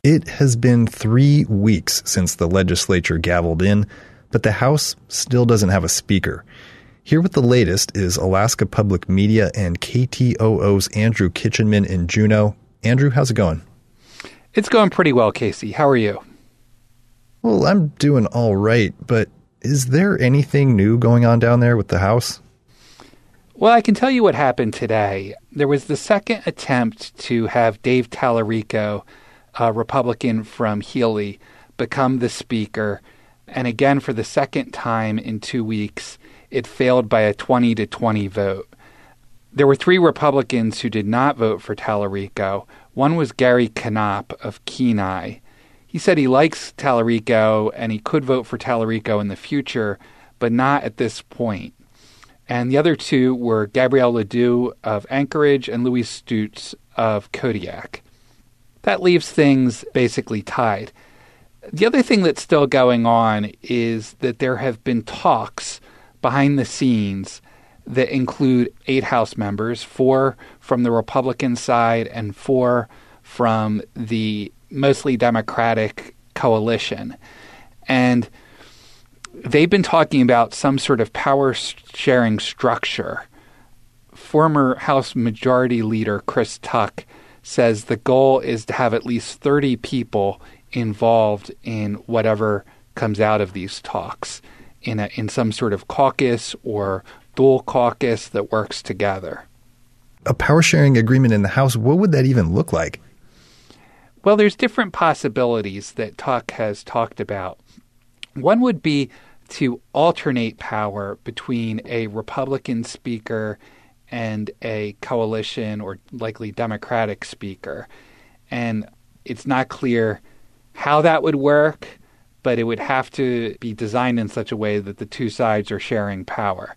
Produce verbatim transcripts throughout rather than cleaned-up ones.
It has been three weeks since the legislature gavelled in, but the House still doesn't have a speaker. Here with the latest is Alaska Public Media and K T O O's Andrew Kitchenman in Juneau. Andrew, how's it going? It's going pretty well, Casey. How are you? Well, I'm doing all right, but is there anything new going on down there with the House? Well, I can tell you what happened today. There was the second attempt to have Dave Tallarico, a Republican from Healy, become the Speaker. And again, for the second time in two weeks, it failed by a twenty to twenty vote. There were three Republicans who did not vote for Tallarico. One was Gary Knopp of Kenai. He said he likes Tallarico and he could vote for Tallarico in the future, but not at this point. And the other two were Gabrielle Ledoux of Anchorage and Louis Stutz of Kodiak. That leaves things basically tied. The other thing that's still going on is that there have been talks behind the scenes that include eight House members, four from the Republican side and four from the mostly Democratic coalition. And they've been talking about some sort of power-sharing structure. Former House Majority Leader Chris Tuck says the goal is to have at least thirty people involved in whatever comes out of these talks in a, in some sort of caucus or dual caucus that works together. A power-sharing agreement in the House, what would that even look like? Well, there's different possibilities that Tuck has talked about. One would be to alternate power between a Republican speaker and a coalition or likely Democratic speaker. And it's not clear how that would work, but it would have to be designed in such a way that the two sides are sharing power.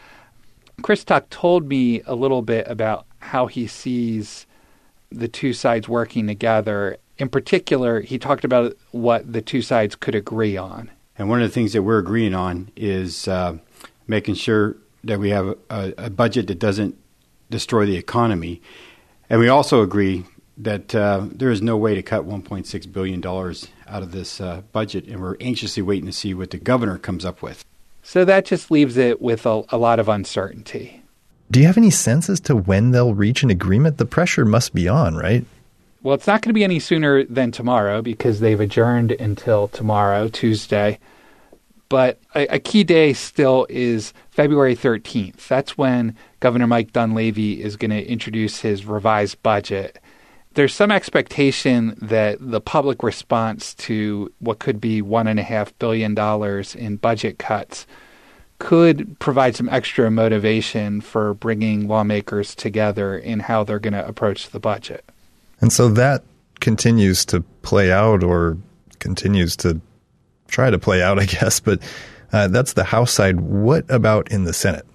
Chris Tuck told me a little bit about how he sees the two sides working together. In particular, he talked about what the two sides could agree on. And one of the things that we're agreeing on is uh, making sure that we have a, a budget that doesn't destroy the economy. And we also agree that uh, there is no way to cut one point six billion dollars out of this uh, budget, and we're anxiously waiting to see what the governor comes up with. So that just leaves it with a, a lot of uncertainty. Do you have any sense as to when they'll reach an agreement? The pressure must be on, right? Well, it's not going to be any sooner than tomorrow because they've adjourned until tomorrow, Tuesday. But a, a key day still is February thirteenth. That's when Governor Mike Dunleavy is going to introduce his revised budget. There's some expectation that the public response to what could be one point five billion dollars in budget cuts could provide some extra motivation for bringing lawmakers together in how they're going to approach the budget. And so that continues to play out or continues to try to play out, I guess. But uh, that's the House side. What about in the Senate?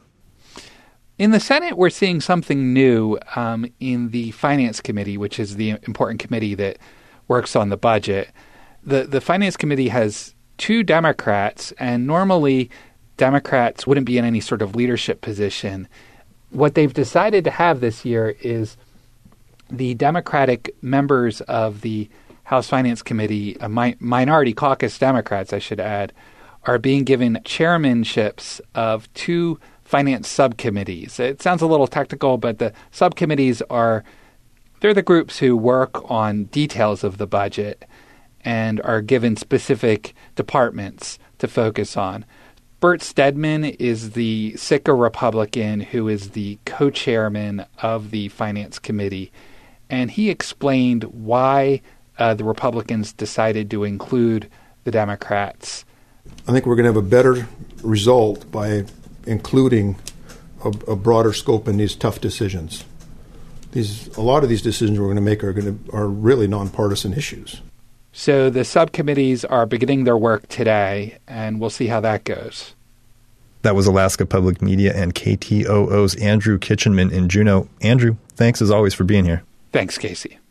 In the Senate, we're seeing something new um, in the Finance Committee, which is the important committee that works on the budget. The, the Finance Committee has two Democrats, and normally Democrats wouldn't be in any sort of leadership position. What they've decided to have this year is the Democratic members of the House Finance Committee, uh, mi- minority caucus Democrats, I should add, are being given chairmanships of two finance subcommittees. It sounds a little technical, but the subcommittees are, they're the groups who work on details of the budget and are given specific departments to focus on. Bert Stedman is the Sitka Republican who is the co-chairman of the Finance Committee. And he explained why uh, the Republicans decided to include the Democrats. I think we're going to have a better result by including a, a broader scope in these tough decisions. These, a lot of these decisions we're going to make are going to are really nonpartisan issues. So the subcommittees are beginning their work today, and we'll see how that goes. That was Alaska Public Media and K T O O's Andrew Kitchenman in Juneau. Andrew, thanks as always for being here. Thanks, Casey.